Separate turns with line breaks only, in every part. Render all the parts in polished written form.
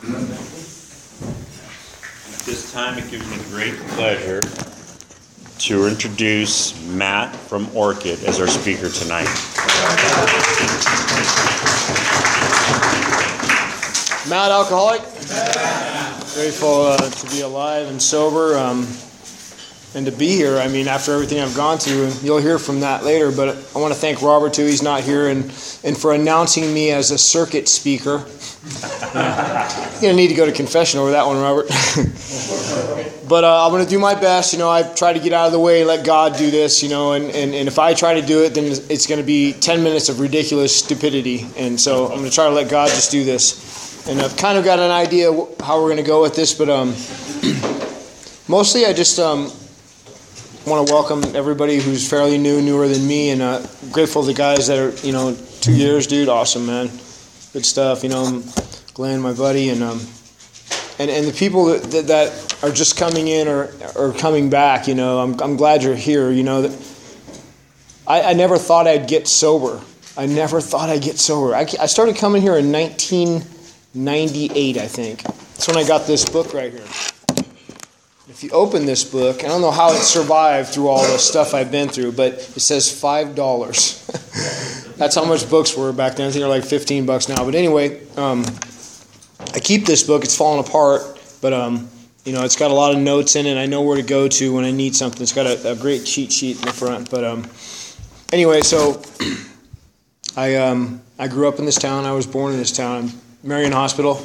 At this time, it gives me great pleasure to introduce Matt from Orchid as our speaker tonight.
Matt, alcoholic. Grateful to be alive and sober and to be here. I mean, after everything I've gone through, and you'll hear from that later, but I want to thank Robert, too. He's not here, and for announcing me as a circuit speaker. You're going to need to go to confession over that one, Robert. But I'm going to do my best. I've tried to get out of the way, let God do this, and if I try to do it, then it's going to be 10 minutes of ridiculous stupidity. And so I'm going to try to let God just do this. And I've kind of got an idea how we're going to go with this, but mostly I just want to welcome everybody who's fairly newer than me, and grateful to the guys that are, 2 years, dude. Awesome, man. Good stuff. Glenn, my buddy, and the people that are just coming in or coming back. I'm glad you're here. I never thought I'd get sober. I started coming here in 1998, I think. That's when I got this book right here. If you open this book, I don't know how it survived through all the stuff I've been through, but it says $5. That's how much books were back then. I think they're like $15 now. But anyway, I keep this book. It's falling apart, but it's got a lot of notes in it. I know where to go to when I need something. It's got a great cheat sheet in the front. But anyway, so I grew up in this town. I was born in this town, Marion Hospital.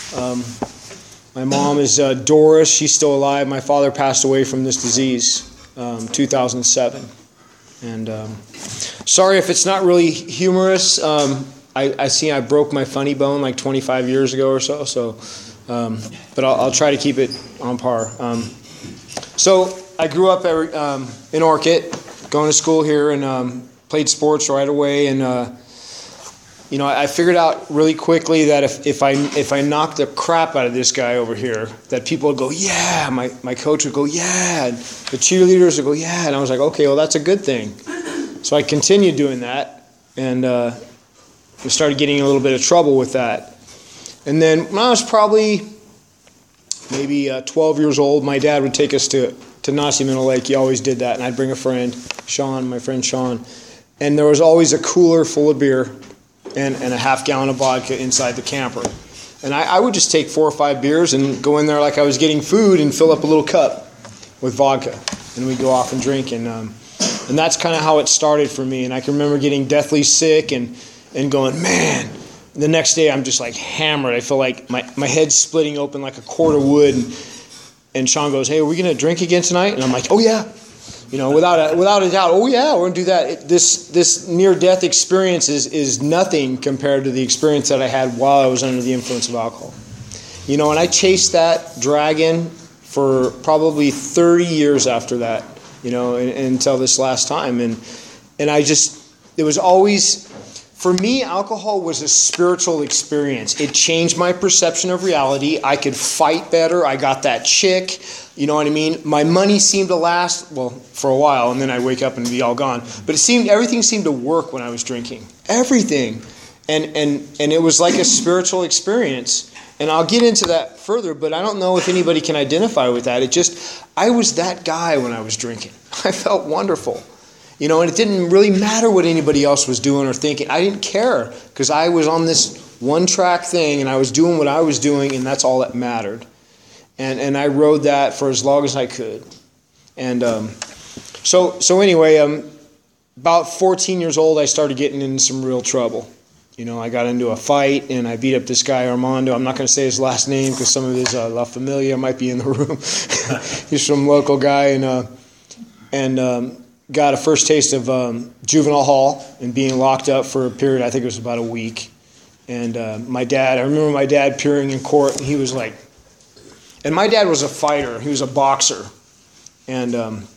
My mom is Doris. She's still alive. My father passed away from this disease 2007. And sorry if it's not really humorous. I see I broke my funny bone like 25 years ago or so. But I'll try to keep it on par. So I grew up in Orchid, going to school here, and played sports right away. And I figured out really quickly that if I knocked the crap out of this guy over here, that people would go, yeah. My coach would go, yeah. And the cheerleaders would go, yeah. And I was like, okay, well, that's a good thing. So I continued doing that, and we started getting in a little bit of trouble with that. And then when I was probably maybe 12 years old, my dad would take us to Nassau Middle Lake. He always did that, and I'd bring a friend, Sean, my friend Sean. And there was always a cooler full of beer and a half gallon of vodka inside the camper. And I would just take 4 or 5 beers and go in there like I was getting food and fill up a little cup with vodka. And we'd go off and drink. And that's kind of how it started for me. And I can remember getting deathly sick and going, man. The next day I'm just like hammered. I feel like my head's splitting open like a cord of wood. And Sean goes, hey, are we going to drink again tonight? And I'm like, oh, yeah. Without a doubt, oh yeah, we're going to do that. This near-death experience is nothing compared to the experience that I had while I was under the influence of alcohol. And I chased that dragon for probably 30 years after that, until this last time. And it was always, for me, alcohol was a spiritual experience. It changed my perception of reality. I could fight better. I got that chick. You know what I mean? My money seemed to last, well, for a while, and then I'd wake up and be all gone. But everything seemed to work when I was drinking. Everything. And it was like a spiritual experience. And I'll get into that further, but I don't know if anybody can identify with that. I was that guy when I was drinking. I felt wonderful. And it didn't really matter what anybody else was doing or thinking. I didn't care because I was on this one-track thing and I was doing what I was doing, and that's all that mattered. And I rode that for as long as I could. And so anyway, about 14 years old, I started getting into some real trouble. I got into a fight and I beat up this guy, Armando. I'm not going to say his last name because some of his La Familia might be in the room. He's some local guy and got a first taste of juvenile hall and being locked up for a period, I think it was about a week. And I remember my dad appearing in court, and he was like, and my dad was a fighter. He was a boxer. And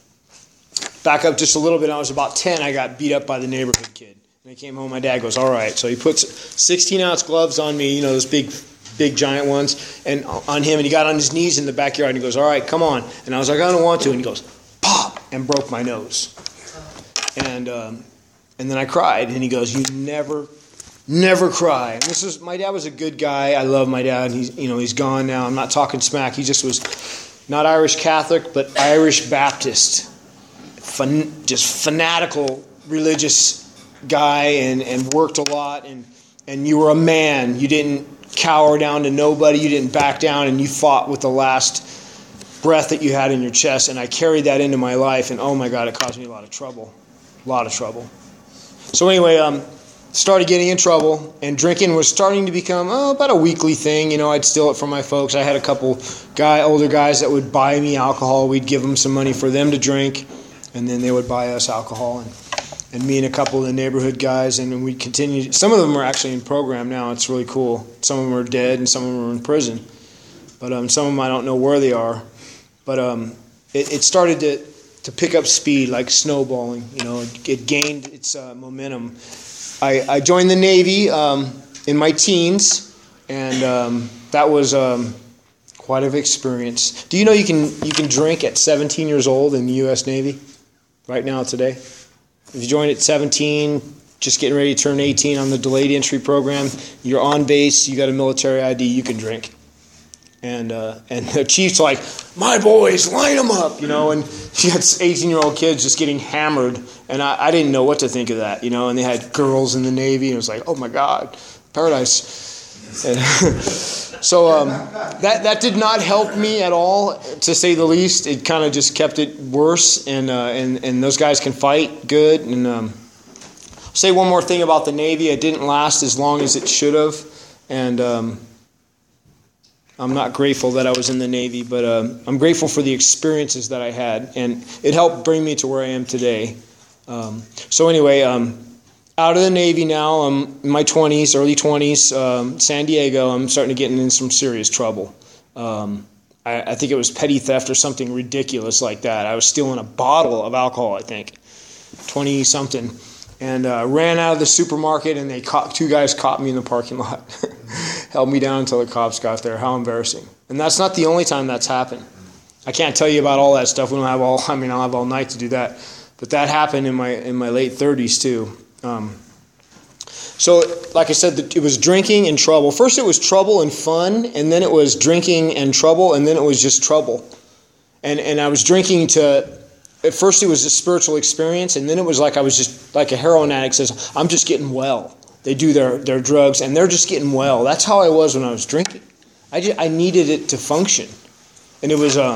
back up just a little bit, I was about 10, I got beat up by the neighborhood kid. And I came home, my dad goes, all right. So he puts 16-ounce gloves on me, those big giant ones, and on him, and he got on his knees in the backyard, and he goes, all right, come on. And I was like, I don't want to. And he goes, pop, and broke my nose. And then I cried, and he goes, you never Never cry. And my dad was a good guy. I love my dad. He's gone now. I'm not talking smack. He just was not Irish Catholic, but Irish Baptist. Just fanatical religious guy, and worked a lot. And you were a man. You didn't cower down to nobody. You didn't back down, and you fought with the last breath that you had in your chest. And I carried that into my life, and oh my God, it caused me a lot of trouble. A lot of trouble. So anyway, started getting in trouble, and drinking was starting to become about a weekly thing. I'd steal it from my folks. I had a couple older guys that would buy me alcohol. We'd give them some money for them to drink, and then they would buy us alcohol. And me and a couple of the neighborhood guys, and we'd continue. Some of them are actually in program now. It's really cool. Some of them are dead, and some of them are in prison. But some of them I don't know where they are. But it started to pick up speed, like snowballing. It gained its momentum. I joined the Navy in my teens, and that was quite an experience. Do you know you can drink at 17 years old in the U.S. Navy right now today? If you join at 17, just getting ready to turn 18 on the delayed entry program, you're on base, you got a military ID, you can drink. And the chief's like, my boys, line them up, and you had 18-year-old kids just getting hammered, and I didn't know what to think of that, and they had girls in the Navy, and it was like, oh my God, paradise. And so that did not help me at all, to say the least. It kind of just kept it worse, and those guys can fight good. And I'll say one more thing about the Navy. It didn't last as long as it should have, and I'm not grateful that I was in the Navy, but I'm grateful for the experiences that I had, and it helped bring me to where I am today. So anyway, out of the Navy now, I'm in my 20s, early 20s, San Diego. I'm starting to get in some serious trouble. I think it was petty theft or something ridiculous like that. I was stealing a bottle of alcohol, I think, 20-something, and ran out of the supermarket, and two guys caught me in the parking lot. Held me down until the cops got there. How embarrassing. And that's not the only time that's happened. I can't tell you about all that stuff. I'll have all night to do that. But that happened in my late 30s too. So, like I said, it was drinking and trouble. First it was trouble and fun, and then it was drinking and trouble, and then it was just trouble. And I was drinking at first it was a spiritual experience, and then it was like I was just like a heroin addict says, I'm just getting well. They do their drugs, and they're just getting well. That's how I was when I was drinking. I needed it to function, and it was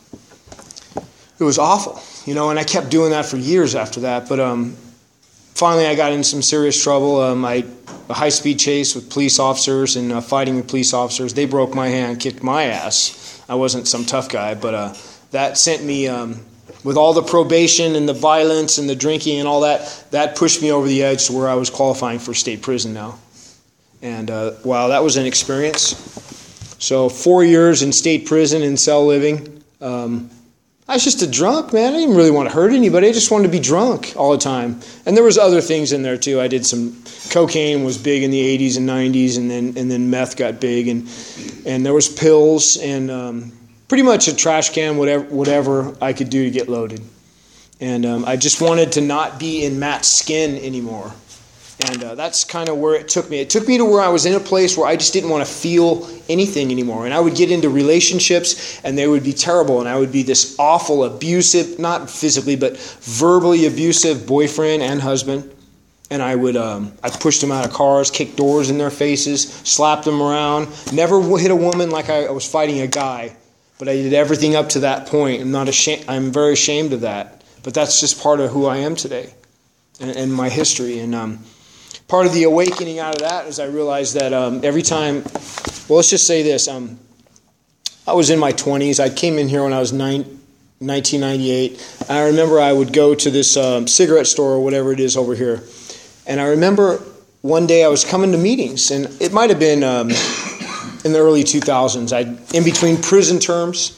awful, And I kept doing that for years after that. But finally, I got in some serious trouble. A high-speed chase with police officers and fighting with police officers. They broke my hand, kicked my ass. I wasn't some tough guy, but that sent me. With all the probation and the violence and the drinking and all that pushed me over the edge to where I was qualifying for state prison now. And wow, that was an experience. So 4 years in state prison in cell living. I was just a drunk, man. I didn't really want to hurt anybody. I just wanted to be drunk all the time. And there was other things in there too. I did some cocaine was big in the 80s and 90s, and then meth got big, and there was pills and pretty much a trash can, whatever I could do to get loaded. And I just wanted to not be in Matt's skin anymore. And that's kind of where it took me. It took me to where I was in a place where I just didn't want to feel anything anymore. And I would get into relationships, and they would be terrible. And I would be this awful, abusive, not physically, but verbally abusive boyfriend and husband. And I pushed them out of cars, kicked doors in their faces, slapped them around. Never hit a woman like I was fighting a guy. But I did everything up to that point. I'm very ashamed of that. But that's just part of who I am today and my history. And part of the awakening out of that is I realized that every time, well, let's just say this. I was in my 20s. I came in here when I was 1998. I remember I would go to this cigarette store or whatever it is over here. And I remember one day I was coming to meetings, and it might have been in the early 2000s. In between prison terms,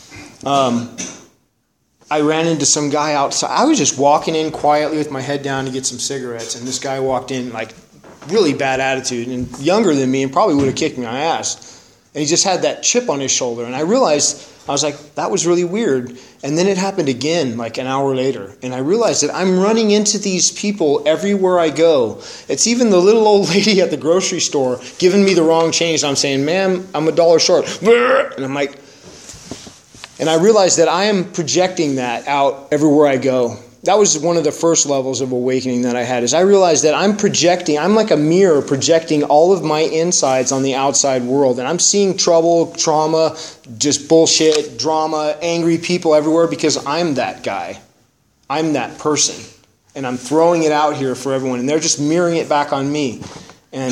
I ran into some guy outside. I was just walking in quietly with my head down to get some cigarettes, and this guy walked in like really bad attitude and younger than me and probably would have kicked my ass. And he just had that chip on his shoulder. And I realized, I was like, that was really weird. And then it happened again, like an hour later. And I realized that I'm running into these people everywhere I go. It's even the little old lady at the grocery store giving me the wrong change. I'm saying, ma'am, I'm $1 short. And I'm like, and I realized that I am projecting that out everywhere I go. That was one of the first levels of awakening that I had, is I realized that I'm like a mirror projecting all of my insides on the outside world. And I'm seeing trouble, trauma, just bullshit, drama, angry people everywhere because I'm that guy. I'm that person. And I'm throwing it out here for everyone. And they're just mirroring it back on me. And,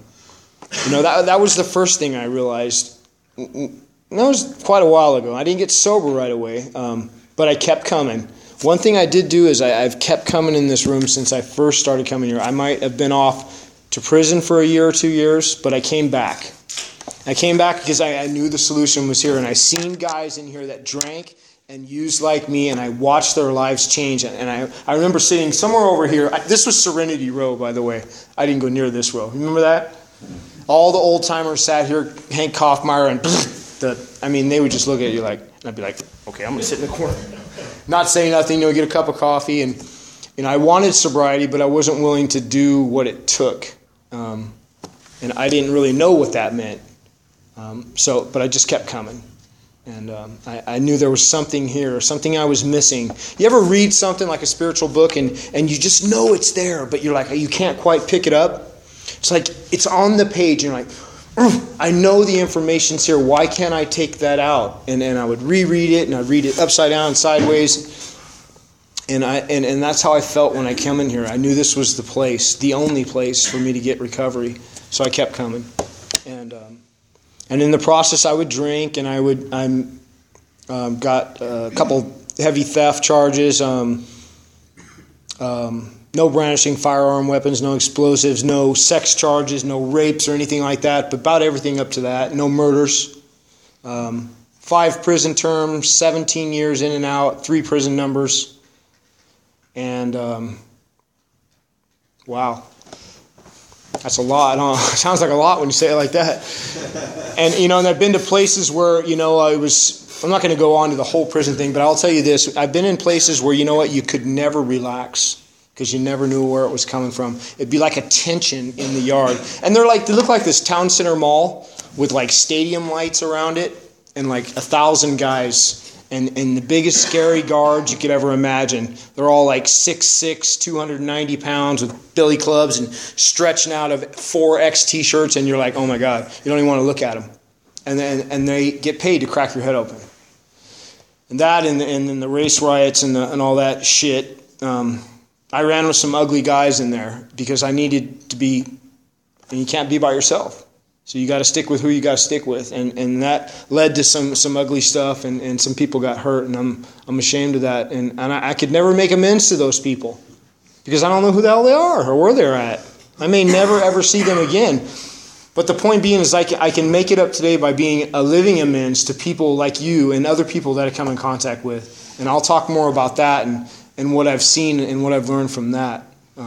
that was the first thing I realized. And that was quite a while ago. I didn't get sober right away, but I kept coming. One thing I did do is I've kept coming in this room since I first started coming here. I might have been off to prison for a year or 2 years, but I came back. I came back because I knew the solution was here, and I seen guys in here that drank and used like me, and I watched their lives change. And I remember sitting somewhere over here. This was Serenity Row, by the way. I didn't go near this row. Remember that? All the old timers sat here, Hank Kaufmeyer, and they would just look at you like, and I'd be like, okay, I'm going to sit in the corner. Not say nothing, get a cup of coffee. And I wanted sobriety, but I wasn't willing to do what it took. And I didn't really know what that meant. But I just kept coming. And I knew there was something here, something I was missing. You ever read something like a spiritual book and you just know it's there, but you're like, you can't quite pick it up? It's like it's on the page, and you're like, I know the information's here. Why can't I take that out? And I would reread it, and I'd read it upside down, sideways. And that's how I felt when I came in here. I knew this was the place, the only place for me to get recovery. So I kept coming. And in the process, I would drink, and I got a couple heavy theft charges. No brandishing firearm weapons, no explosives, no sex charges, no rapes or anything like that, but about everything up to that. No murders. 5 prison terms, 17 years in and out, 3 prison numbers. And, wow. That's a lot, huh? Sounds like a lot when you say it like that. And, and I've been to places where, I'm not going to go on to the whole prison thing, but I'll tell you this. I've been in places where, you could never relax, because you never knew where it was coming from. It'd be like a tension in the yard. And they look like this town center mall with like stadium lights around it and like 1,000 guys and the biggest scary guards you could ever imagine. They're all like 6'6", 290 pounds with billy clubs and stretching out of 4X t-shirts, and you're like, oh my God, you don't even want to look at them. And they get paid to crack your head open. And that and then the race riots and all that shit. I ran with some ugly guys in there because I needed to be, and you can't be by yourself. So you got to stick with who you got to stick with. And that led to some ugly stuff, and some people got hurt, and I'm ashamed of that. And I could never make amends to those people because I don't know who the hell they are or where they're at. I may never ever see them again. But the point being is I can make it up today by being a living amends to people like you and other people that I come in contact with. And I'll talk more about that and what I've seen and what I've learned from that.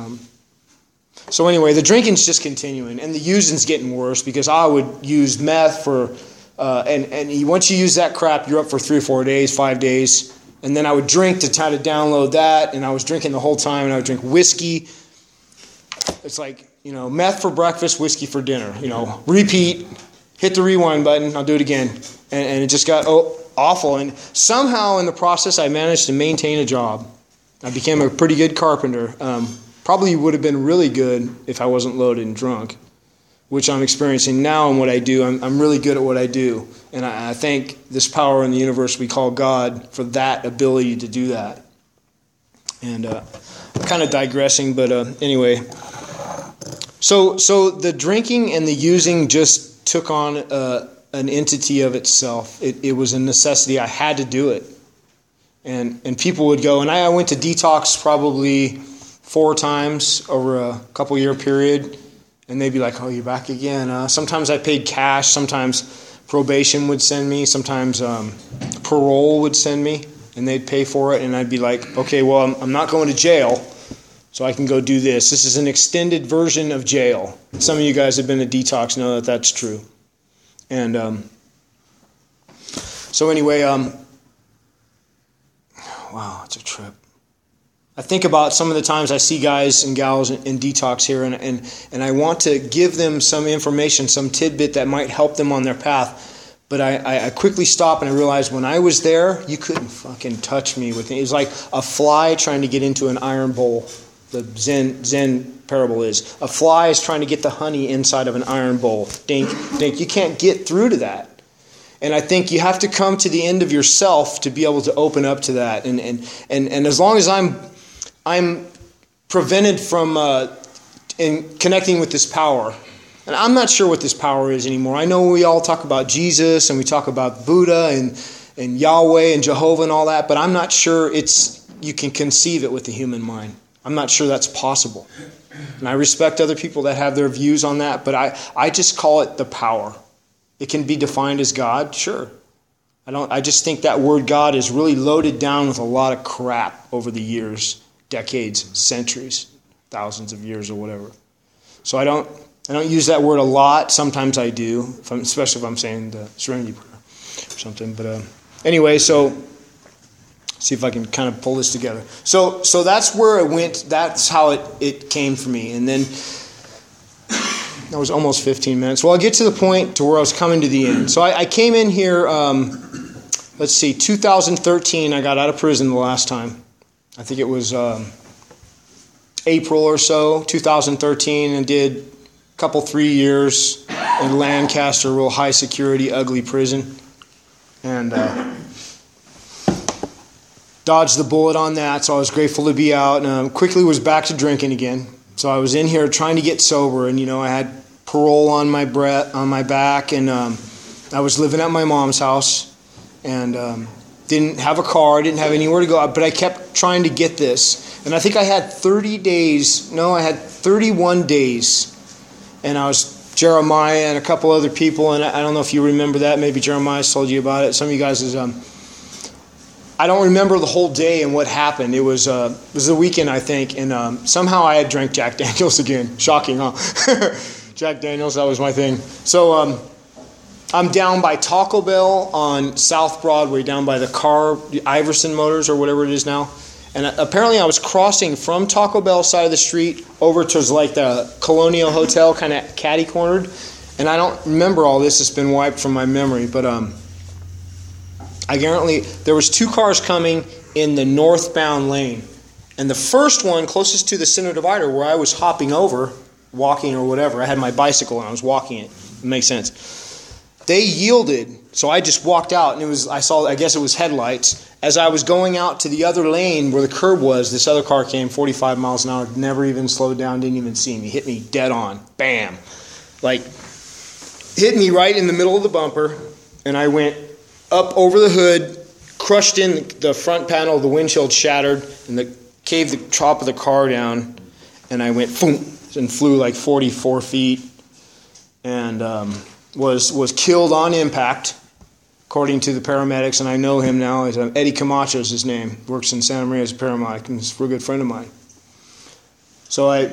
So anyway, the drinking's just continuing, and the using's getting worse because I would use meth for, and once you use that crap, you're up for 3 or 4 days, 5 days, and then I would drink to try to download that, and I was drinking the whole time, and I would drink whiskey. It's like, meth for breakfast, whiskey for dinner, repeat, hit the rewind button, I'll do it again, and it just got awful, and somehow in the process I managed to maintain a job. I became a pretty good carpenter. Probably would have been really good if I wasn't loaded and drunk, which I'm experiencing now in what I do. I'm really good at what I do. And I thank this power in the universe we call God for that ability to do that. And I'm kind of digressing, but anyway. So the drinking and the using just took on an entity of itself. It was a necessity. I had to do it. And people would go, and I went to detox probably 4 times over a couple year period, and they'd be like, oh, you're back again. Sometimes I paid cash, sometimes probation would send me, sometimes parole would send me, and they'd pay for it, and I'd be like, okay, well, I'm not going to jail, so I can go do this. This is an extended version of jail. Some of you guys have been to detox know that that's true. And so anyway, wow, it's a trip. I think about some of the times I see guys and gals in detox here, and I want to give them some information, some tidbit that might help them on their path. But I quickly stop and I realize when I was there, you couldn't fucking touch me with it. It was like a fly trying to get into an iron bowl. The Zen parable is. A fly is trying to get the honey inside of an iron bowl. Dink, dink. You can't get through to that. And I think you have to come to the end of yourself to be able to open up to that. And as long as I'm prevented from in connecting with this power. And I'm not sure what this power is anymore. I know we all talk about Jesus and we talk about Buddha and Yahweh and Jehovah and all that, but I'm not sure you can conceive it with the human mind. I'm not sure that's possible. And I respect other people that have their views on that, but I just call it the power. It can be defined as God, sure. I just think that word God is really loaded down with a lot of crap over the years, decades, centuries, thousands of years or whatever. So I don't use that word a lot. Sometimes I do, especially if I'm saying the Serenity Prayer or something. But anyway, so see if I can kind of pull this together. So that's where it went. That's how it came for me. And then that was almost 15 minutes. Well, I'll get to the point to where I was coming to the end. So I came in here, 2013. I got out of prison the last time. I think it was April or so, 2013, and did couple 3 years in Lancaster, real high security, ugly prison, and dodged the bullet on that. So I was grateful to be out, and quickly was back to drinking again. So I was in here trying to get sober, and I had parole on my back, and I was living at my mom's house, and didn't have a car, didn't have anywhere to go, but I kept trying to get this, and I think I had 31 days. And I was Jeremiah and a couple other people, and I don't know if you remember that. Maybe Jeremiah told you about it. Some of you guys I don't remember the whole day and what happened. It was the weekend, I think, and somehow I had drank Jack Daniels again. Shocking, huh? Jack Daniels, that was my thing. So I'm down by Taco Bell on South Broadway, down by the Iverson Motors or whatever it is now. And apparently I was crossing from Taco Bell side of the street over to like the Colonial Hotel, kind of catty-cornered. And I don't remember all this. It's been wiped from my memory. But I guarantee there was 2 cars coming in the northbound lane. And the first one, closest to the center divider, where I was hopping over, walking or whatever. I had my bicycle and I was walking it. It makes sense. They yielded, so I just walked out, and I guess it was headlights. As I was going out to the other lane where the curb was, this other car came 45 miles an hour, never even slowed down, didn't even see me, hit me dead on, bam. Like, hit me right in the middle of the bumper, and I went up over the hood, crushed in the front panel, the windshield shattered, and caved the top of the car down, and I went boom, and flew like 44 feet, and was killed on impact, according to the paramedics, and I know him now. Eddie Camacho is his name. Works in Santa Maria as a paramedic, and he's a real good friend of mine. So I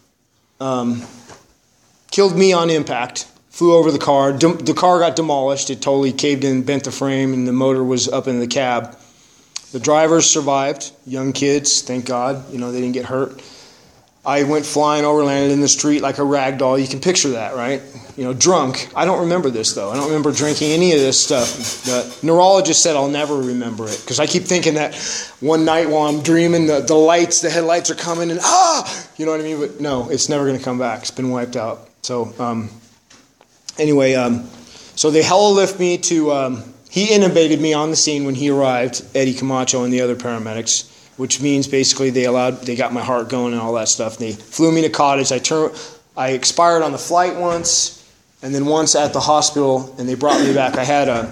killed me on impact, flew over the car. The car got demolished. It totally caved in, bent the frame, and the motor was up in the cab. The drivers survived, young kids, thank God. They didn't get hurt. I went flying over, landed in the street like a rag doll. You can picture that, right? Drunk. I don't remember this, though. I don't remember drinking any of this stuff. The neurologist said I'll never remember it, because I keep thinking that one night while I'm dreaming, the headlights are coming, and you know what I mean? But no, it's never going to come back. It's been wiped out. So anyway, so they hella lift me to, he intubated me on the scene when he arrived, Eddie Camacho and the other paramedics, which means basically they got my heart going and all that stuff. They flew me to Cottage. I expired on the flight once, and then once at the hospital, and they brought me back. I had I'll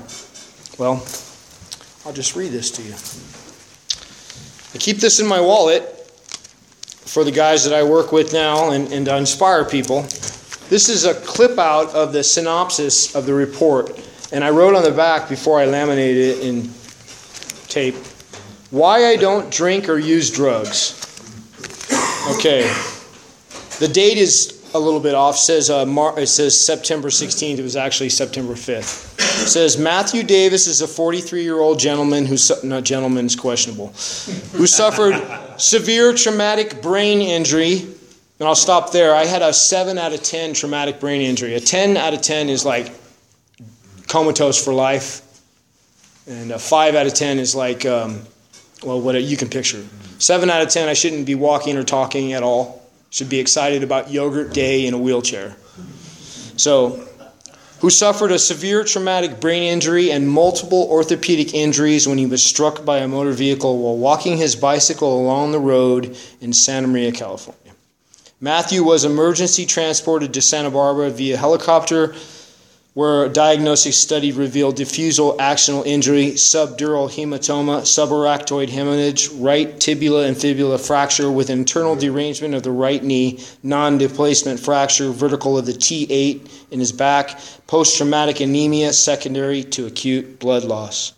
just read this to you. I keep this in my wallet for the guys that I work with now and to inspire people. This is a clip out of the synopsis of the report, and I wrote on the back before I laminated it in tape, why I don't drink or use drugs. Okay. The date is a little bit off. It says September 16th. It was actually September 5th. It says Matthew Davis is a 43-year-old gentleman who gentleman's questionable, who suffered severe traumatic brain injury. And I'll stop there. I had a 7 out of 10 traumatic brain injury. A 10 out of 10 is like comatose for life. And a 5 out of 10 is like, what you can picture. 7 out of 10, I shouldn't be walking or talking at all. Should be excited about yogurt day in a wheelchair. So, who suffered a severe traumatic brain injury and multiple orthopedic injuries when he was struck by a motor vehicle while walking his bicycle along the road in Santa Maria, California. Matthew was emergency transported to Santa Barbara via helicopter, where a diagnostic study revealed diffusal axonal injury, subdural hematoma, subarachnoid hemorrhage, right tibula and fibula fracture with internal derangement of the right knee, non-displacement fracture, vertical of the T8 in his back, post-traumatic anemia secondary to acute blood loss.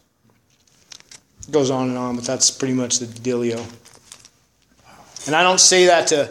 It goes on and on, but that's pretty much the dealio. And I don't say that to...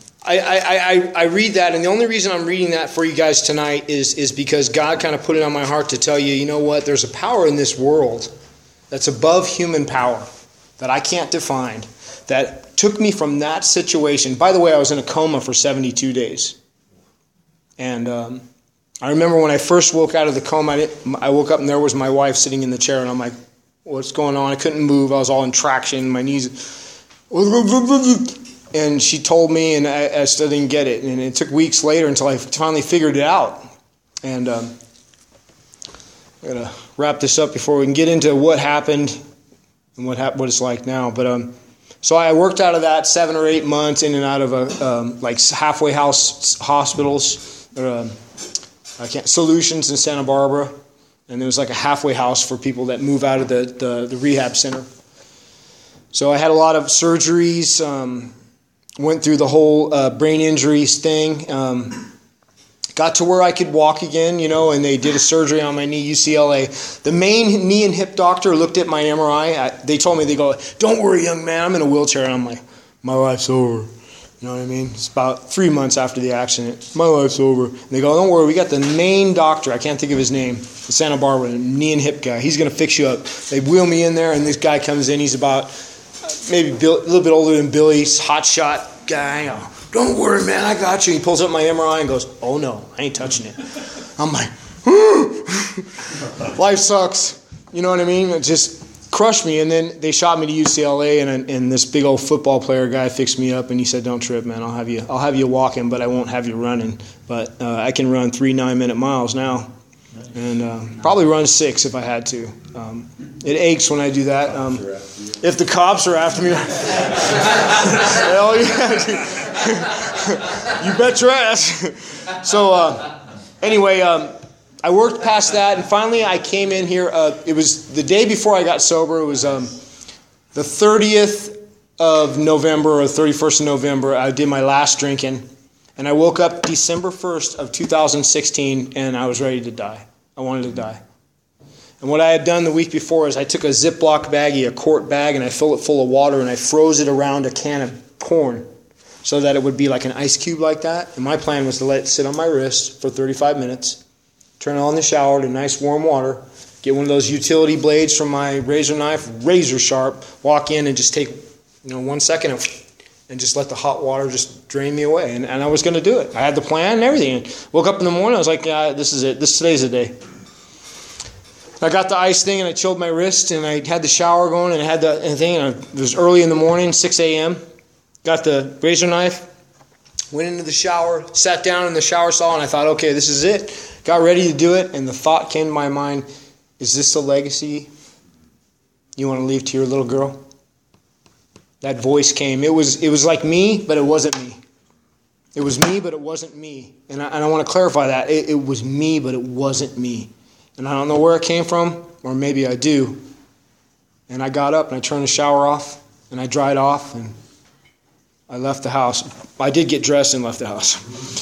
I read that, and the only reason I'm reading that for you guys tonight is because God kind of put it on my heart to tell you, you know what, there's a power in this world that's above human power that I can't define, that took me from that situation. By the way, I was in a coma for 72 days. And I remember when I first woke out of the coma, I woke up and there was my wife sitting in the chair, and I'm like, what's going on? I couldn't move. I was all in traction. My knees... And she told me, and I still didn't get it. And it took weeks later until I finally figured it out. And I'm going to wrap this up before we can get into what happened and what it's like now. But so I worked out of that 7 or 8 months in and out of like halfway house hospitals, Solutions in Santa Barbara. And there was like a halfway house for people that move out of the rehab center. So I had a lot of surgeries. Went through the whole brain injuries thing. Got to where I could walk again, and they did a surgery on my knee, UCLA. The main knee and hip doctor looked at my MRI. They told me, they go, don't worry, young man, I'm in a wheelchair. And I'm like, my life's over. You know what I mean? It's about 3 months after the accident. My life's over. And they go, don't worry, we got the main doctor. I can't think of his name. The Santa Barbara, knee and hip guy. He's going to fix you up. They wheel me in there, and this guy comes in. He's about... maybe a little bit older than Billy's hot shot guy. Don't worry, man, I got you. He pulls up my MRI and goes, oh no, I ain't touching it. I'm like, life sucks. You know what I mean? It just crushed me. And then they shot me to UCLA, and this big old football player guy fixed me up, and he said, don't trip, man. I'll have you walking, but I won't have you running. But I can run 3 9-minute miles now. And probably run 6 if I had to. It aches when I do that. If the cops are after me, hell yeah, you bet your ass. So anyway, I worked past that, and finally I came in here. It was the day before I got sober. It was the 30th of November or 31st of November. I did my last drinking. And I woke up December 1st of 2016, and I was ready to die. I wanted to die. And what I had done the week before is I took a Ziploc baggie, a quart bag, and I filled it full of water, and I froze it around a can of corn so that it would be like an ice cube like that. And my plan was to let it sit on my wrist for 35 minutes, turn it on the shower to nice warm water, get one of those utility blades from my razor knife, razor sharp, walk in and just take 1 second and just let the hot water just drain me away. And I was going to do it. I had the plan and everything. And woke up in the morning, I was like, yeah, this is it. Today's the day. I got the ice thing, and I chilled my wrist, and I had the shower going, and I had the thing, and it was early in the morning, 6 a.m. Got the razor knife, went into the shower, sat down in the shower stall, and I thought, okay, this is it. Got ready to do it, and the thought came to my mind, is this the legacy you want to leave to your little girl? That voice came. It was like me, but it wasn't me. It was me, but it wasn't me. And I want to clarify that. It was me, but it wasn't me. And I don't know where it came from, or maybe I do. And I got up, and I turned the shower off, and I dried off, and I left the house. I did get dressed and left the house.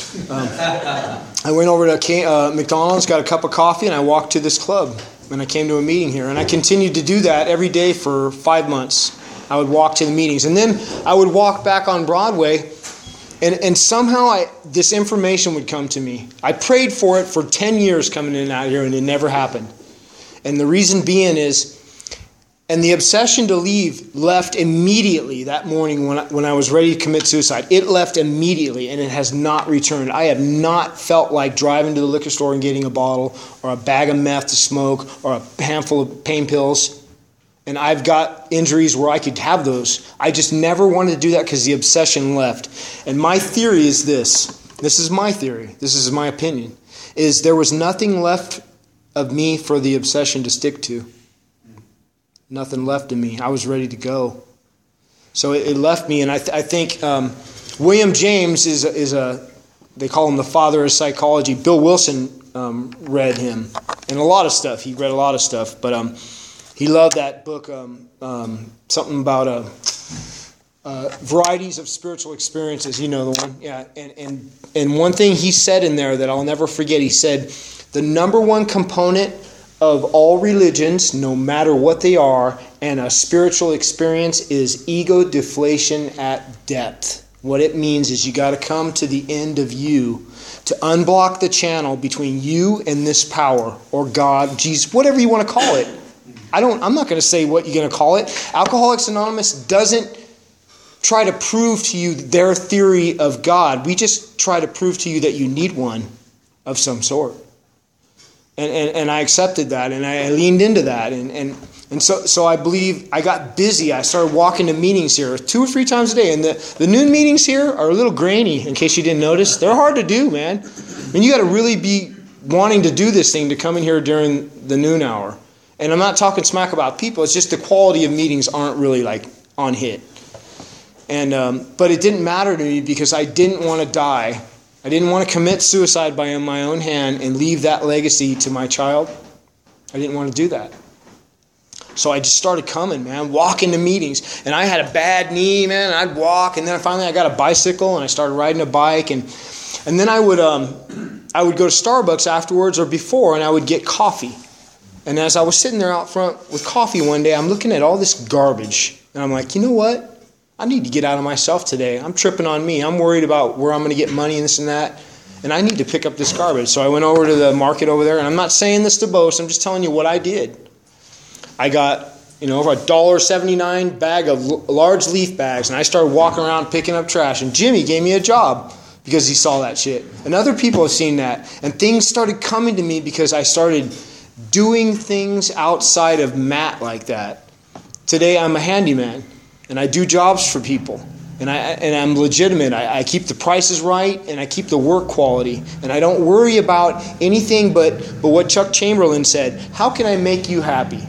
I went over to McDonald's, got a cup of coffee, and I walked to this club. And I came to a meeting here. And I continued to do that every day for 5 months. I would walk to the meetings. And then I would walk back on Broadway And somehow this information would come to me. I prayed for it for 10 years coming in and out here, and it never happened. And the reason being is, and the obsession to leave left immediately that morning when I was ready to commit suicide. It left immediately, and it has not returned. I have not felt like driving to the liquor store and getting a bottle or a bag of meth to smoke or a handful of pain pills. And I've got injuries where I could have those. I just never wanted to do that because the obsession left. And my theory is this. This is my theory. This is my opinion. Is there was nothing left of me for the obsession to stick to. Nothing left in me. I was ready to go. So it left me. And I think William James is they call him the father of psychology. Bill Wilson read him. And a lot of stuff. He read a lot of stuff. But he loved that book, something about varieties of spiritual experiences. You know the one? Yeah. And one thing he said in there that I'll never forget, he said, the number one component of all religions, no matter what they are, and a spiritual experience is ego deflation at depth. What it means is you got to come to the end of you to unblock the channel between you and this power or God, Jesus, whatever you want to call it. I'm not going to say what you're going to call it. Alcoholics Anonymous doesn't try to prove to you their theory of God. We just try to prove to you that you need one of some sort. And I accepted that, and I leaned into that. And so I believe I got busy. I started walking to meetings here 2 or 3 times a day. And the noon meetings here are a little grainy, in case you didn't notice. They're hard to do, man. I mean, you got to really be wanting to do this thing to come in here during the noon hour. And I'm not talking smack about people. It's just the quality of meetings aren't really like on hit. And but it didn't matter to me because I didn't want to die. I didn't want to commit suicide by my own hand and leave that legacy to my child. I didn't want to do that. So I just started coming, man, walking to meetings. And I had a bad knee, man, and I'd walk. And then finally I got a bicycle and I started riding a bike. And then I would go to Starbucks afterwards or before, and I would get coffee. And as I was sitting there out front with coffee one day, I'm looking at all this garbage. And I'm like, you know what? I need to get out of myself today. I'm tripping on me. I'm worried about where I'm going to get money and this and that. And I need to pick up this garbage. So I went over to the market over there. And I'm not saying this to boast. I'm just telling you what I did. I got, over $1.79 bag of large leaf bags. And I started walking around picking up trash. And Jimmy gave me a job because he saw that shit. And other people have seen that. And things started coming to me because I started doing things outside of Matt like that. Today I'm a handyman. And I do jobs for people. And I'm legitimate. I keep the prices right, and I keep the work quality. And I don't worry about anything but what Chuck Chamberlain said. How can I make you happy?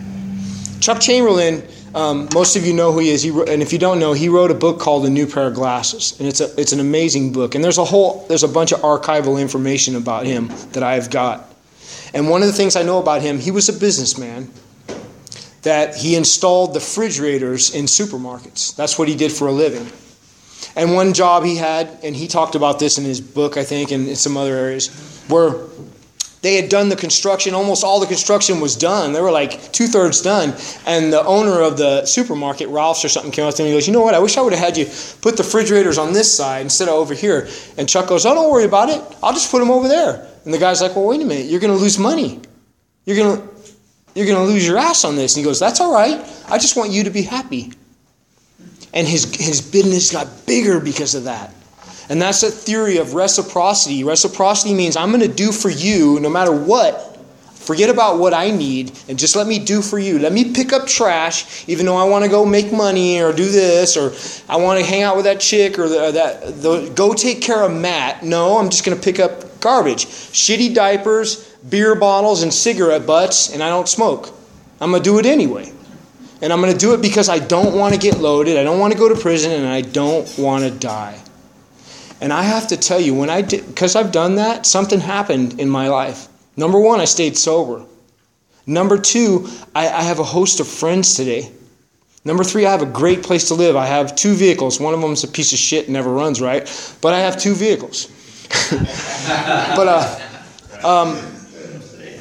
Chuck Chamberlain, most of you know who he is. And if you don't know, he wrote a book called A New Pair of Glasses. And it's an amazing book. And there's a bunch of archival information about him that I've got. And one of the things I know about him, he was a businessman. That he installed the refrigerators in supermarkets. That's what he did for a living. And one job he had, and he talked about this in his book, I think, and in some other areas, where they had done the construction. Almost all the construction was done. They were like 2/3 done. And the owner of the supermarket, Ralph's or something, came up to him and he goes, you know what, I wish I would have had you put the refrigerators on this side instead of over here. And Chuck goes, oh, don't worry about it. I'll just put them over there. And the guy's like, well, wait a minute. You're going to lose money. You're going to lose your ass on this. And he goes, that's all right. I just want you to be happy. And his business got bigger because of that. And that's a theory of reciprocity. Reciprocity means I'm going to do for you no matter what. Forget about what I need and just let me do for you. Let me pick up trash even though I want to go make money or do this or I want to hang out with that chick or go take care of Matt. No, I'm just going to pick up garbage. Shitty diapers, beer bottles, and cigarette butts, and I don't smoke. I'm going to do it anyway. And I'm going to do it because I don't want to get loaded, I don't want to go to prison, and I don't want to die. And I have to tell you, because I've done that, something happened in my life. Number 1, I stayed sober. Number 2, I have a host of friends today. Number 3, I have a great place to live. I have 2 vehicles. One of them is a piece of shit and never runs right, but I have 2 vehicles. But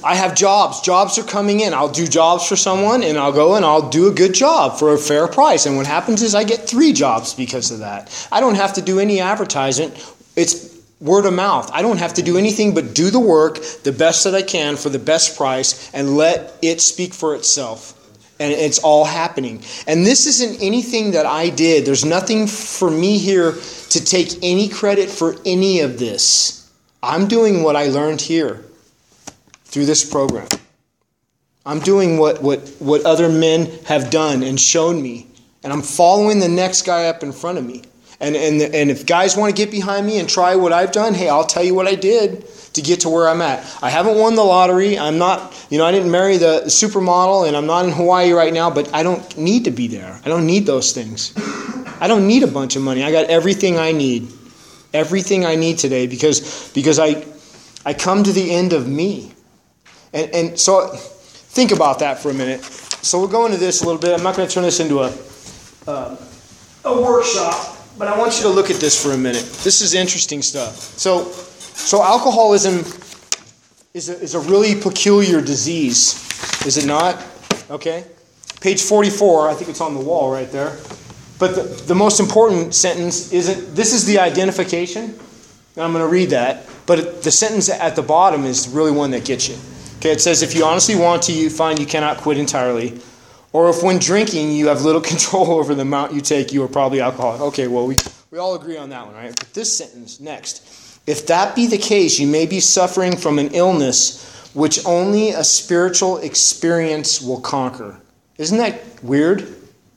I have jobs. Jobs are coming in. I'll do jobs for someone, and I'll go and I'll do a good job for a fair price. And what happens is I get 3 jobs because of that. I don't have to do any advertisement. It's word of mouth. I don't have to do anything but do the work the best that I can for the best price and let it speak for itself. And it's all happening. And this isn't anything that I did. There's nothing for me here to take any credit for any of this. I'm doing what I learned here through this program. I'm doing what other men have done and shown me. And I'm following the next guy up in front of me. And if guys want to get behind me and try what I've done, hey, I'll tell you what I did to get to where I'm at. I haven't won the lottery. I'm not, I didn't marry the supermodel, and I'm not in Hawaii right now, but I don't need to be there. I don't need those things. I don't need a bunch of money. I got everything I need. Everything I need today because I come to the end of me. And so think about that for a minute. So we'll go into this a little bit. I'm not going to turn this into a workshop, but I want you to look at this for a minute. This is interesting stuff. So alcoholism is a really peculiar disease, is it not? Okay. Page 44, I think it's on the wall right there. But the most important sentence isn't, this is the identification, and I'm going to read that, but the sentence at the bottom is really one that gets you. Okay, it says, if you honestly want to, you find you cannot quit entirely. Or if when drinking, you have little control over the amount you take, you are probably alcoholic. Okay, well, we all agree on that one, right? But this sentence, next. If that be the case, you may be suffering from an illness which only a spiritual experience will conquer. Isn't that weird?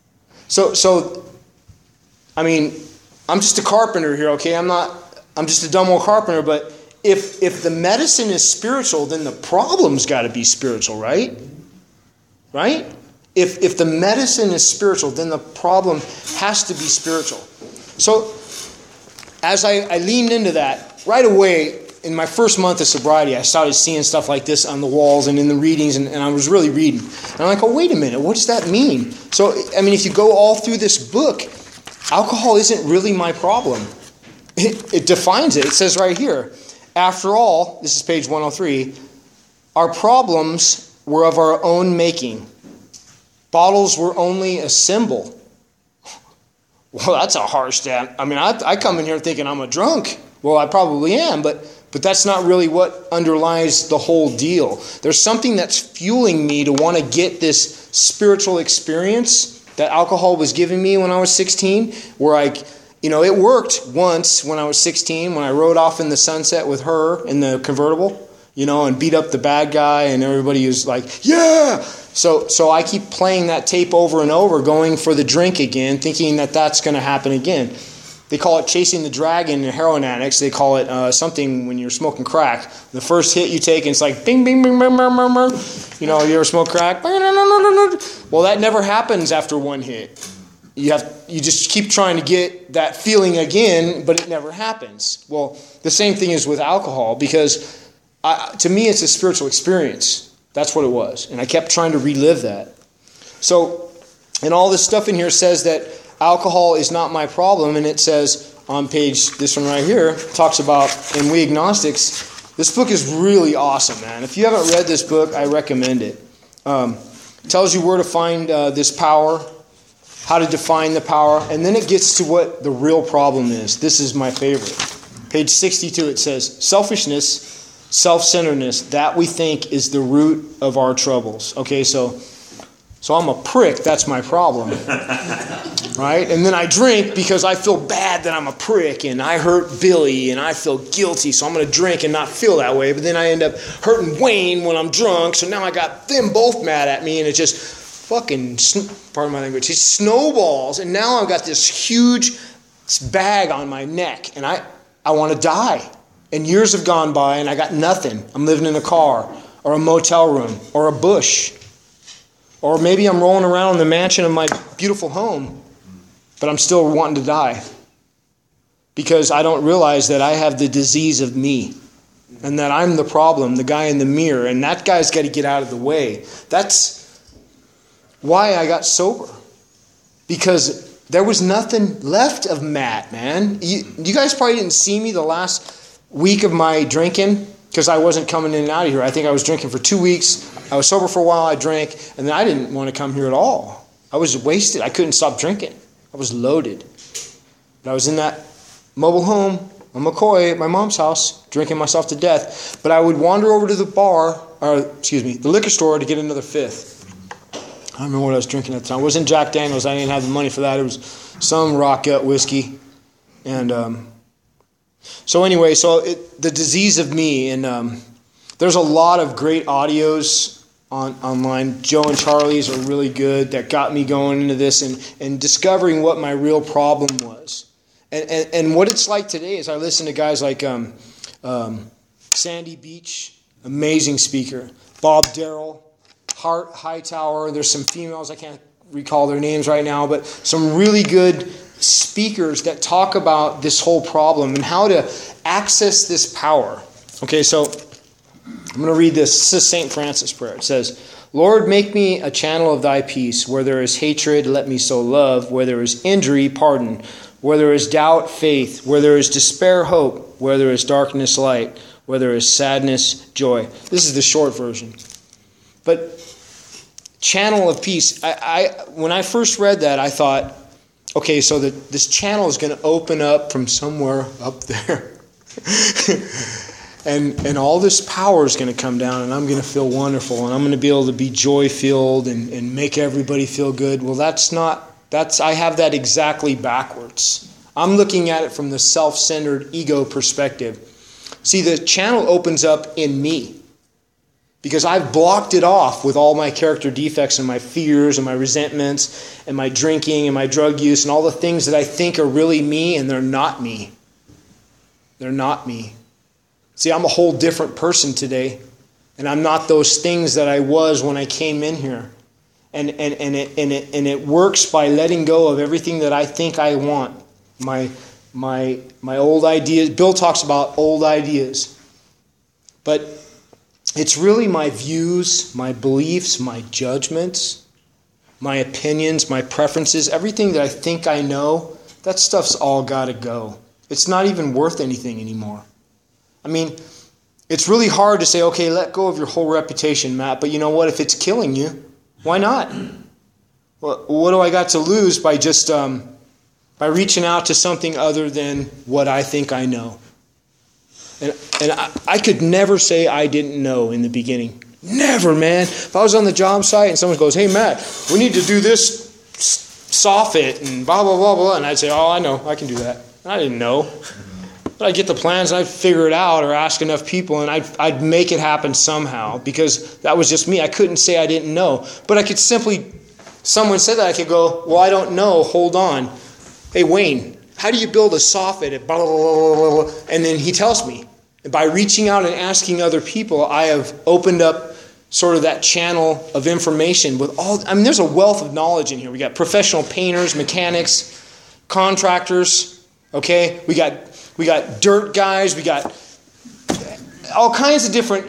So I mean, I'm just a carpenter here, okay? I'm just a dumb old carpenter, but if the medicine is spiritual, then the problem's got to be spiritual, right? Right? If the medicine is spiritual, then the problem has to be spiritual. So as I leaned into that, right away, in my first month of sobriety, I started seeing stuff like this on the walls and in the readings, and I was really reading. And I'm like, oh, wait a minute, what does that mean? So, I mean, if you go all through this book, alcohol isn't really my problem. It defines it. It says right here, after all, this is page 103, our problems were of our own making. Bottles were only a symbol. Well, that's a harsh stat. I mean, I come in here thinking I'm a drunk. Well, I probably am, but that's not really what underlies the whole deal. There's something that's fueling me to want to get this spiritual experience that alcohol was giving me when I was 16, where it worked once when I was 16, when I rode off in the sunset with her in the convertible, and beat up the bad guy, and everybody was like, yeah! So I keep playing that tape over and over, going for the drink again, thinking that that's going to happen again. They call it chasing the dragon in heroin addicts. They call it something when you're smoking crack. The first hit you take, and it's like bing, bing, bing, bing, bing, bing, bing. You ever smoke crack? Well, that never happens after one hit. You just keep trying to get that feeling again, but it never happens. Well, the same thing is with alcohol, because to me it's a spiritual experience. That's what it was. And I kept trying to relive that. So, and all this stuff in here says that alcohol is not my problem, and it says on page, this one right here, talks about, in We Agnostics, this book is really awesome, man. If you haven't read this book, I recommend it. It tells you where to find this power, how to define the power, and then it gets to what the real problem is. This is my favorite. Page 62, it says, selfishness, self-centeredness, that we think is the root of our troubles. Okay, so I'm a prick, that's my problem. Right? And then I drink because I feel bad that I'm a prick, and I hurt Billy, and I feel guilty, so I'm going to drink and not feel that way. But then I end up hurting Wayne when I'm drunk, so now I got them both mad at me, and it just fucking, pardon my language, it snowballs, and now I've got this huge bag on my neck, and I want to die. And years have gone by, and I got nothing. I'm living in a car, or a motel room, or a bush. Or maybe I'm rolling around in the mansion of my beautiful home, but I'm still wanting to die. Because I don't realize that I have the disease of me. And that I'm the problem, the guy in the mirror. And that guy's got to get out of the way. That's why I got sober. Because there was nothing left of Matt, man. You guys probably didn't see me the last week of my drinking. because I wasn't coming in and out of here. I think I was drinking for 2 weeks. I was sober for a while. I drank, and then I didn't want to come here at all. I was wasted. I couldn't stop drinking. I was loaded. But I was in that mobile home on McCoy at my mom's house, drinking myself to death. But I would wander over to the liquor store to get another fifth. I don't remember what I was drinking at the time. It wasn't Jack Daniels. I didn't have the money for that. It was some rock gut whiskey. And the disease of me, and there's a lot of great audios online. Joe and Charlie's are really good. That got me going into this and discovering what my real problem was. And what it's like today is I listen to guys like Sandy Beach, amazing speaker, Bob Darrell, Hart Hightower. There's some females, I can't recall their names right now, but some really good speakers that talk about this whole problem and how to access this power. Okay, so I'm going to read this. This is St. Francis' prayer. It says, Lord, make me a channel of thy peace. Where there is hatred, let me sow love. Where there is injury, pardon. Where there is doubt, faith. Where there is despair, hope. Where there is darkness, light. Where there is sadness, joy. This is the short version. But channel of peace. When I first read that, I thought, okay, so this channel is going to open up from somewhere up there. and all this power is going to come down, and I'm going to feel wonderful, and I'm going to be able to be joy-filled and make everybody feel good. Well, I have that exactly backwards. I'm looking at it from the self-centered ego perspective. See, the channel opens up in me because I've blocked it off with all my character defects and my fears and my resentments and my drinking and my drug use and all the things that I think are really me, and they're not me. They're not me. See, I'm a whole different person today, and I'm not those things that I was when I came in here. And it works by letting go of everything that I think I want. My old ideas. Bill talks about old ideas. But it's really my views, my beliefs, my judgments, my opinions, my preferences, everything that I think I know, that stuff's all got to go. It's not even worth anything anymore. I mean, it's really hard to say, okay, let go of your whole reputation, Matt, but you know what? If it's killing you, why not? Well, what do I got to lose by just by reaching out to something other than what I think I know? And I could never say I didn't know in the beginning. Never, man. If I was on the job site and someone goes, hey, Matt, we need to do this soffit and blah, blah, blah, blah. And I'd say, oh, I know. I can do that. And I didn't know. But I'd get the plans and I'd figure it out or ask enough people and I'd make it happen somehow because that was just me. I couldn't say I didn't know. But I could simply, someone said that, I could go, well, I don't know. Hold on. Hey, Wayne, how do you build a soffit at blah, blah, blah, blah, blah? And then he tells me. And by reaching out and asking other people, I have opened up sort of that channel of information with there's a wealth of knowledge in here. We got professional painters, mechanics, contractors, okay? We got dirt guys, we got all kinds of different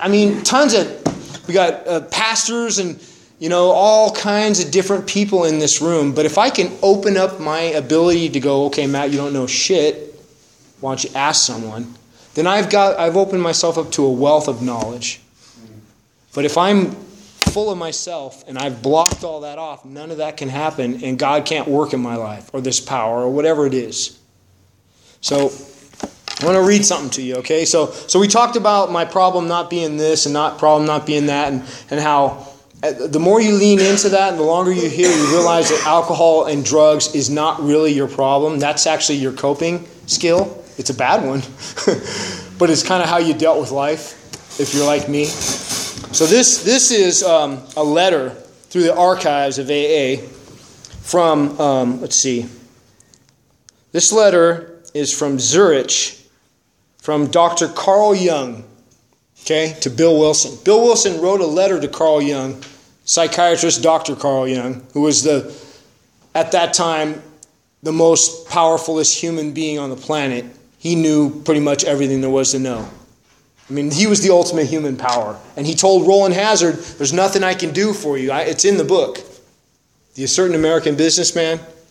we got pastors and all kinds of different people in this room. But if I can open up my ability to go, okay, Matt, you don't know shit, why don't you ask someone? Then I've opened myself up to a wealth of knowledge. But if I'm full of myself and I've blocked all that off, none of that can happen, and God can't work in my life or this power or whatever it is. So I want to read something to you, okay? So we talked about my problem not being this and problem not being that, and how the more you lean into that and the longer you're here, you realize that alcohol and drugs is not really your problem. That's actually your coping skill. It's a bad one, but it's kind of how you dealt with life, if you're like me. So this is a letter through the archives of AA from, let's see. This letter is from Zurich, from Dr. Carl Jung, okay, to Bill Wilson. Bill Wilson wrote a letter to Carl Jung, psychiatrist Dr. Carl Jung, who was at that time, the most powerfulest human being on the planet. He knew pretty much everything there was to know. I mean, he was the ultimate human power. And he told Roland Hazard, there's nothing I can do for you. It's in the book. The Certain American Businessman.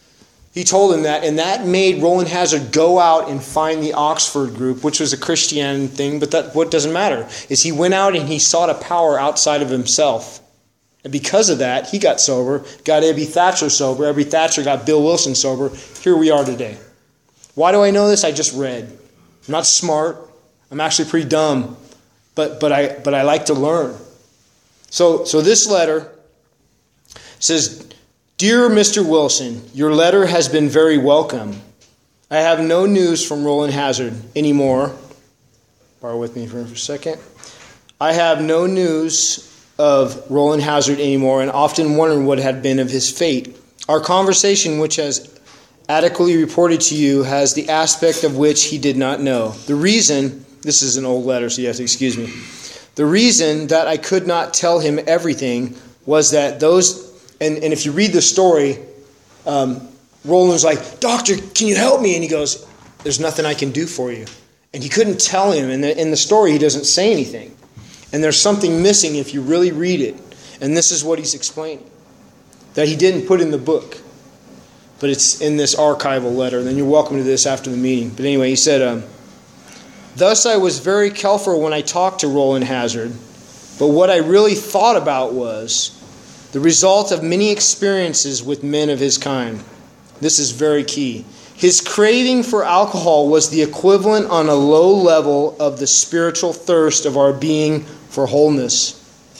He told him that, and that made Roland Hazard go out and find the Oxford group, which was a Christian thing, but what doesn't matter is he went out and he sought a power outside of himself. And because of that, he got sober, got Ebby Thatcher sober, Ebby Thatcher got Bill Wilson sober. Here we are today. Why do I know this? I just read. I'm not smart. I'm actually pretty dumb, but I like to learn. So this letter says, "Dear Mr. Wilson, your letter has been very welcome. I have no news from Roland Hazard anymore." Bear with me for a second. "I have no news of Roland Hazard anymore and often wondered what had been of his fate. Our conversation, which has adequately reported to you, has the aspect of which he did not know. The reason," this is an old letter, so you have to excuse me. "The reason that I could not tell him everything was that those..." And if you read the story, Roland's like, "Doctor, can you help me?" And he goes, "There's nothing I can do for you." And he couldn't tell him. In the story, he doesn't say anything. And there's something missing if you really read it. And this is what he's explaining. That he didn't put in the book. But it's in this archival letter. And then you're welcome to this after the meeting. But anyway, he said, "Thus I was very careful when I talked to Roland Hazard. But what I really thought about was the result of many experiences with men of his kind." This is very key. "His craving for alcohol was the equivalent on a low level of the spiritual thirst of our being for wholeness.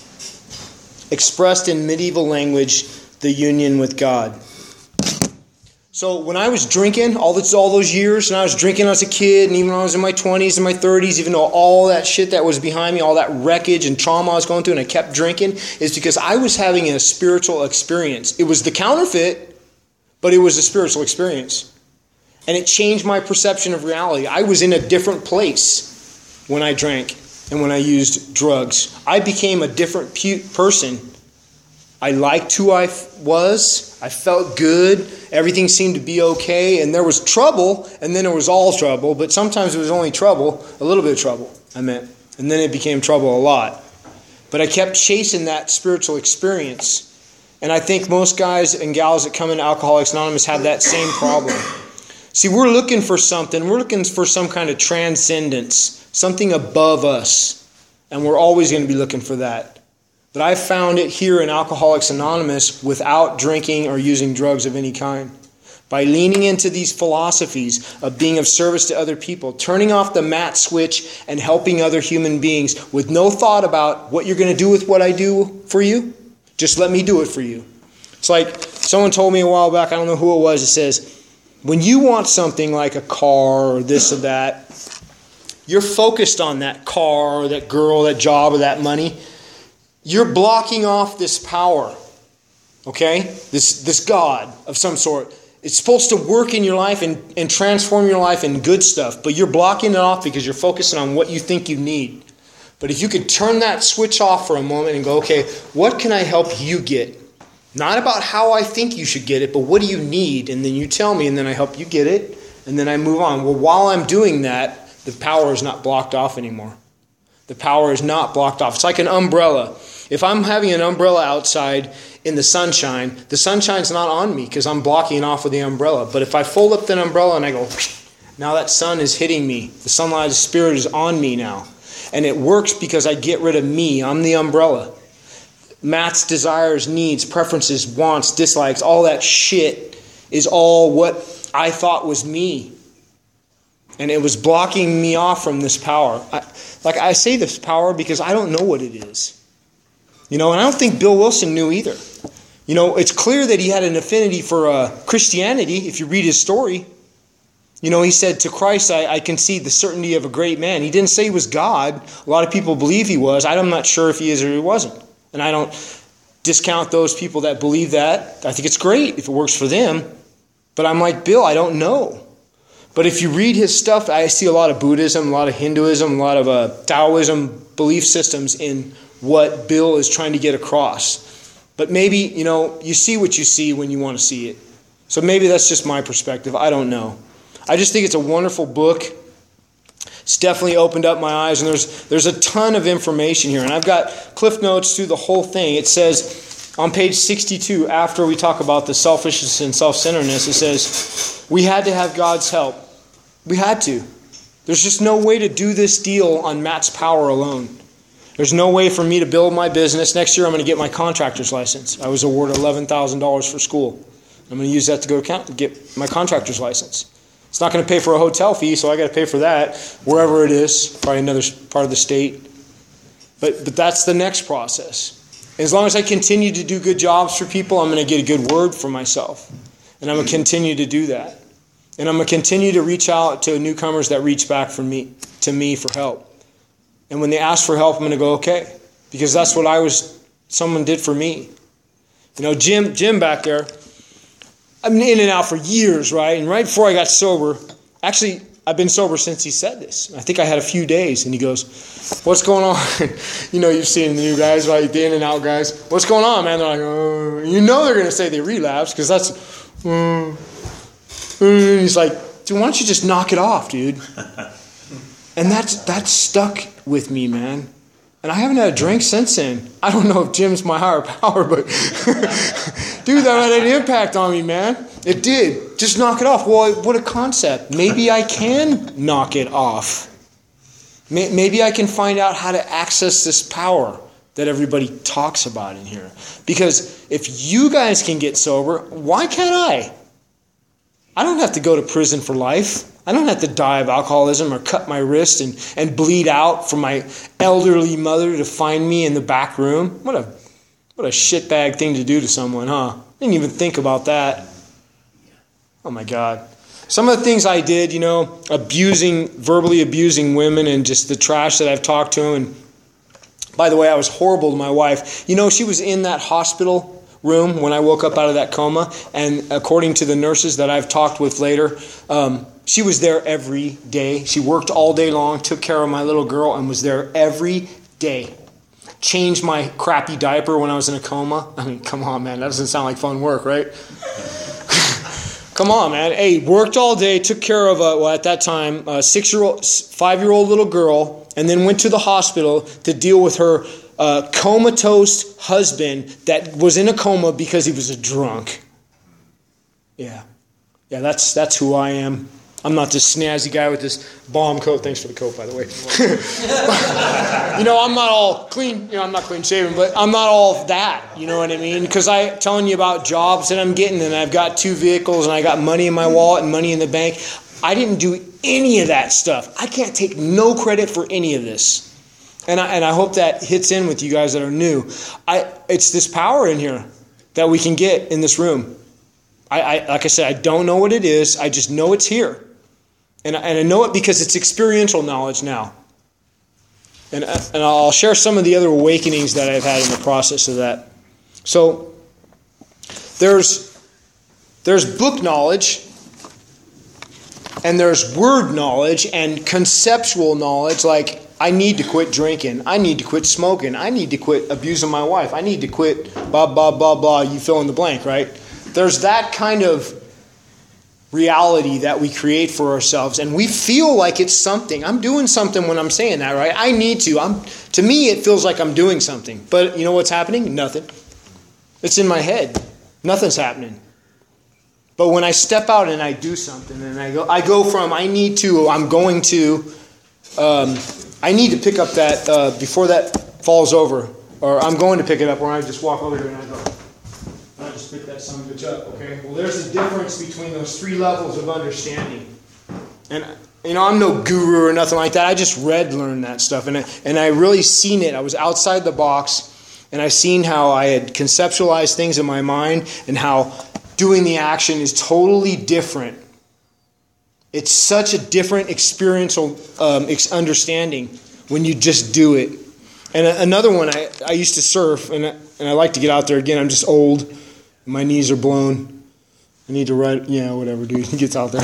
Expressed in medieval language, the union with God." So when I was drinking, all those years, and I was drinking as a kid, and even when I was in my 20s and my 30s, even though all that shit that was behind me, all that wreckage and trauma I was going through, and I kept drinking, is because I was having a spiritual experience. It was the counterfeit, but it was a spiritual experience. And it changed my perception of reality. I was in a different place when I drank and when I used drugs. I became a different person. I liked who I was. I felt good. Everything seemed to be okay. And there was trouble, and then there was all trouble. But sometimes it was only trouble, a little bit of trouble, I meant. And then it became trouble a lot. But I kept chasing that spiritual experience. And I think most guys and gals that come into Alcoholics Anonymous have that same problem. See, we're looking for something. We're looking for some kind of transcendence, something above us. And we're always going to be looking for that. But I found it here in Alcoholics Anonymous without drinking or using drugs of any kind. By leaning into these philosophies of being of service to other people, turning off the mat switch and helping other human beings with no thought about what you're going to do with what I do for you. Just let me do it for you. It's like someone told me a while back, I don't know who it was, it says, when you want something like a car or this or that, you're focused on that car or that girl, that job or that money. You're blocking off this power, okay? This God of some sort. It's supposed to work in your life and transform your life in good stuff, but you're blocking it off because you're focusing on what you think you need. But if you could turn that switch off for a moment and go, okay, what can I help you get? Not about how I think you should get it, but what do you need? And then you tell me, and then I help you get it, and then I move on. Well, while I'm doing that, the power is not blocked off anymore. The power is not blocked off. It's like an umbrella. If I'm having an umbrella outside in the sunshine's not on me because I'm blocking it off with the umbrella. But if I fold up that umbrella and I go, now that sun is hitting me. The sunlight of the Spirit is on me now. And it works because I get rid of me. I'm the umbrella. Matt's desires, needs, preferences, wants, dislikes, all that shit is all what I thought was me. And it was blocking me off from this power. I say this power because I don't know what it is. And I don't think Bill Wilson knew either. It's clear that he had an affinity for Christianity, if you read his story. He said, to Christ, I concede the certainty of a great man. He didn't say he was God. A lot of people believe he was. I'm not sure if he is or he wasn't. And I don't discount those people that believe that. I think it's great if it works for them. But I'm like, Bill, I don't know. But if you read his stuff, I see a lot of Buddhism, a lot of Hinduism, a lot of Taoism belief systems in what Bill is trying to get across. But maybe, you see what you see when you want to see it. So maybe that's just my perspective. I don't know. I just think it's a wonderful book. It's definitely opened up my eyes, and there's a ton of information here. And I've got cliff notes through the whole thing. It says, on page 62, after we talk about the selfishness and self-centeredness, it says, we had to have God's help. We had to. There's just no way to do this deal on Matt's power alone. There's no way for me to build my business. Next year I'm going to get my contractor's license. I was awarded $11,000 for school. I'm going to use that to go get my contractor's license. It's not going to pay for a hotel fee, so I got to pay for that wherever it is, probably another part of the state. But that's the next process. And as long as I continue to do good jobs for people, I'm going to get a good word for myself. And I'm going to continue to do that. And I'm going to continue to reach out to newcomers that reach back to me for help. And when they ask for help, I'm going to go, okay. Because that's what someone did for me. You know, Jim back there, I've been in and out for years, right? And right before I got sober, actually, I've been sober since he said this. I think I had a few days. And he goes, what's going on? You know, you've seen the new guys, right? The in and out guys. What's going on, man? They're like, oh. You know they're going to say they relapsed because that's... And he's like, dude, why don't you just knock it off, dude? And that's stuck with me, man. And I haven't had a drink since then. I don't know if Jim's my higher power, but dude, that had an impact on me, man. It did. Just knock it off. Well, what a concept. Maybe I can knock it off. Maybe I can find out how to access this power that everybody talks about in here. Because if you guys can get sober, why can't I? I don't have to go to prison for life. I don't have to die of alcoholism or cut my wrist and bleed out for my elderly mother to find me in the back room. What a shitbag thing to do to someone, huh? Didn't even think about that. Oh my God. Some of the things I did, you know, verbally abusing women and just the trash that I've talked to. And by the way, I was horrible to my wife. You know, she was in that hospital room when I woke up out of that coma, and according to the nurses that I've talked with later, she was there every day. She worked all day long, took care of my little girl, and was there every day. Changed my crappy diaper when I was in a coma. I mean, come on, man, that doesn't sound like fun work, right? Come on, man. Hey, worked all day, took care of at that time, a 5-year-old little girl, and then went to the hospital to deal with her comatose husband that was in a coma because he was a drunk. Yeah, that's who I am. I'm not this snazzy guy with this bomb coat. Thanks for the coat, by the way. You know, I'm not all clean. You know, I'm not clean shaven, but I'm not all that. You know what I mean? Because I'm telling you about jobs that I'm getting, and I've got 2 vehicles, and I got money in my wallet and money in the bank. I didn't do any of that stuff. I can't take no credit for any of this. And I hope that hits in with you guys that are new. It's this power in here that we can get in this room. Like I said, I don't know what it is. I just know it's here. And I know it because it's experiential knowledge now. And I'll share some of the other awakenings that I've had in the process of that. So there's book knowledge, and there's word knowledge and conceptual knowledge, like I need to quit drinking. I need to quit smoking. I need to quit abusing my wife. I need to quit blah, blah, blah, blah. You fill in the blank, right? There's that kind of reality that we create for ourselves. And we feel like it's something. I'm doing something when I'm saying that, right? I need to. To me, it feels like I'm doing something. But you know what's happening? Nothing. It's in my head. Nothing's happening. But when I step out and I do something, and I go from I need to, I'm going to, I need to pick up that before that falls over, or I'm going to pick it up, or I just walk over here and I go, I just pick that son of a bitch up, okay? Well, there's a difference between those 3 levels of understanding. And, you know, I'm no guru or nothing like that. I just learned that stuff, and I really seen it. I was outside the box, and I seen how I had conceptualized things in my mind, and how doing the action is totally different. It's such a different experiential understanding when you just do it. And another one, I used to surf, and I like to get out there again. I'm just old. My knees are blown. I need to ride. Yeah, whatever, dude. He gets out there.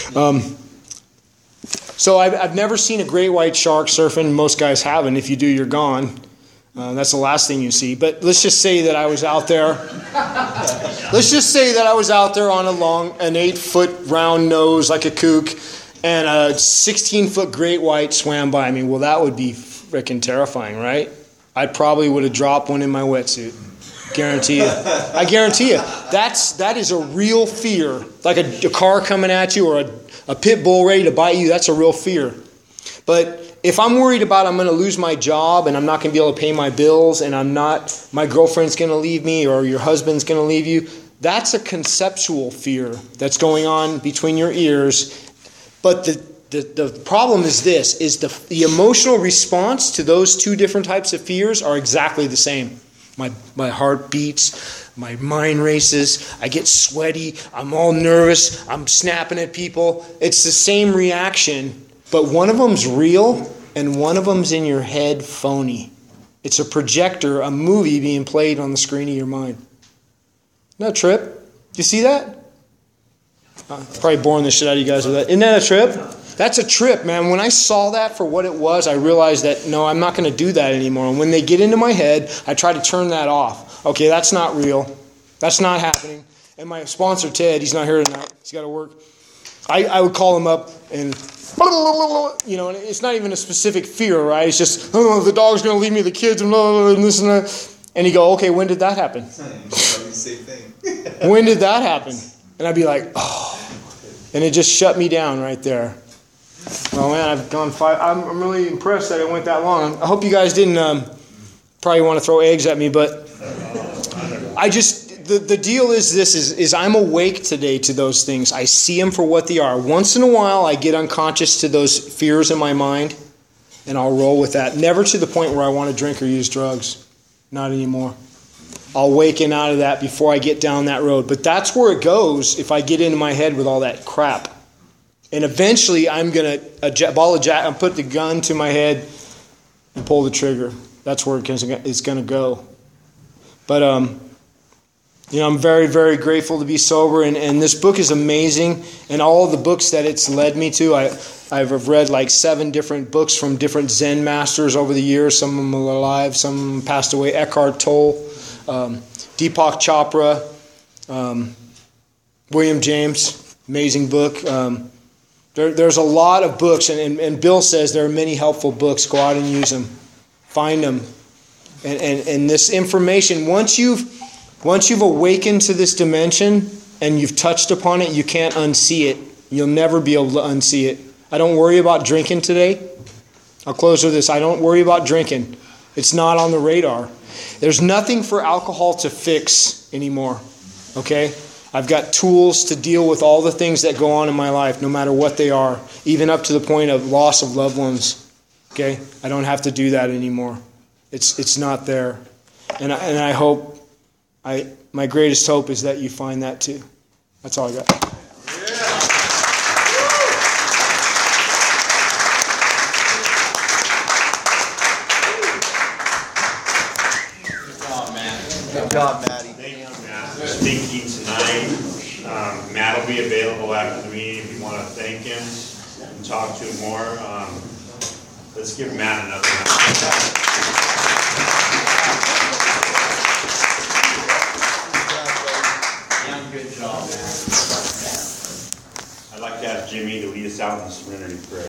So I've never seen a great white shark surfing. Most guys haven't. If you do, you're gone. That's the last thing you see. But let's just say that I was out there. Let's just say that I was out there on an 8-foot round nose like a kook, and a 16-foot great white swam by me. Well, that would be freaking terrifying, right? I probably would have dropped one in my wetsuit. Guarantee you. I guarantee you. That is a real fear. Like a car coming at you or a pit bull ready to bite you, that's a real fear. But if I'm worried about I'm going to lose my job and I'm not going to be able to pay my bills and my girlfriend's going to leave me or your husband's going to leave you, that's a conceptual fear that's going on between your ears. But the problem is this, is the emotional response to those two different types of fears are exactly the same. My heart beats, my mind races, I get sweaty, I'm all nervous, I'm snapping at people. It's the same reaction, but one of them's real and one of them's in your head phony. It's a projector, a movie being played on the screen of your mind. Isn't that a trip? Do you see that? Probably boring the shit out of you guys with that. Isn't that a trip? That's a trip, man. When I saw that for what it was, I realized that, no, I'm not going to do that anymore. And when they get into my head, I try to turn that off. Okay, that's not real. That's not happening. And my sponsor, Ted, he's not here tonight. He's got to work. I would call him up and, and it's not even a specific fear, right? It's just, oh, the dog's going to leave me, the kids, and this and that. And he'd go, okay, when did that happen? When did that happen? And I'd be like, oh. And it just shut me down right there. Well, man, I've gone 5. I'm really impressed that it went that long. I hope you guys didn't probably want to throw eggs at me, but I just, the deal is this, is I'm awake today to those things. I see them for what they are. Once in a while, I get unconscious to those fears in my mind, and I'll roll with that. Never to the point where I want to drink or use drugs. Not anymore. I'll waken out of that before I get down that road. But that's where it goes if I get into my head with all that crap. And eventually I'm going to put the gun to my head and pull the trigger. That's where it's going to go. But, I'm very, very grateful to be sober. And this book is amazing. And all of the books that it's led me to, I've read like 7 different books from different Zen masters over the years. Some of them are alive, some of them passed away. Eckhart Tolle, Deepak Chopra, William James, amazing book. There's a lot of books, and Bill says there are many helpful books. Go out and use them. Find them. And this information, once you've awakened to this dimension and you've touched upon it, you can't unsee it. You'll never be able to unsee it. I don't worry about drinking today. I'll close with this. I don't worry about drinking. It's not on the radar. There's nothing for alcohol to fix anymore. Okay? I've got tools to deal with all the things that go on in my life, no matter what they are, even up to the point of loss of loved ones. Okay? I don't have to do that anymore. It's not there. And I hope, my greatest hope is that you find that too. That's all I got.
Good job, Maddie.
Thank you, Matt, for speaking tonight. Matt will be available after the meeting if you want to thank him and talk to him more. Let's give Matt another round. Good job, man. I'd like to ask Jimmy to lead us out in the serenity prayer.